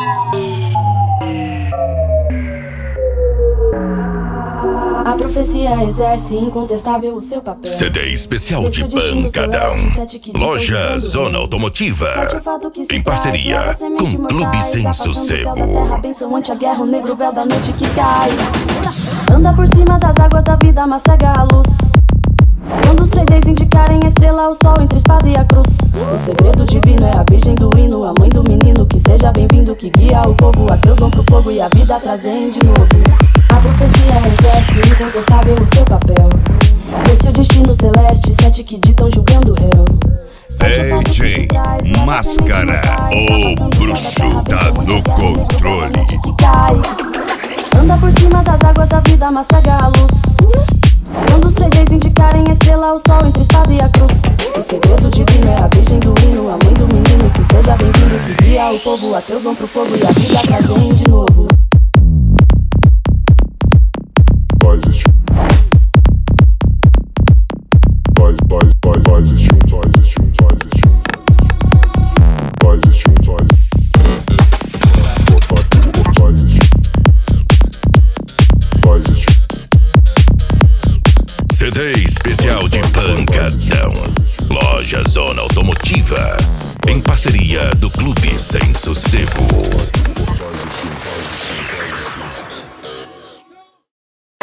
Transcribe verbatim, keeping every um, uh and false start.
A profecia exerce incontestável o seu papel. C D especial de Pancadão. Loja Zona Automotiva. Em parceria com Clube Sem Sossego. Benção anti-guerra, o negro véu da noite que cai. Anda por cima das águas da vida, mas cega a luz. Quando os três reis indicarem a estrela, o sol entre a espada e a cruz. O segredo divino é a virgem do hino, a mãe do menino. Que seja bem-vindo, que guia o povo. Ateus vão pro fogo e a vida trazem de novo. A profecia exerce incontestável o seu papel. Esse é o destino celeste, sete que ditam julgando o réu. D J Máscara, o bruxo tá no controle. Anda por cima das águas da vida, mas cega a luz. Quando os três reis indicarem a estrela, o sol entre a espada e a cruz. O segredo divino é a virgem do hino, a mãe do menino. Que seja bem-vindo, que guia o povo. Ateus vão pro fogo e a vida trazem de novo. Faz este Faz, faz, faz, faz este um, faz este um, faz este um. Faz este um, faz Faz este Faz este C D especial de Pancadão. Loja Zona Automotiva. Em parceria do Clube Sem Sossego.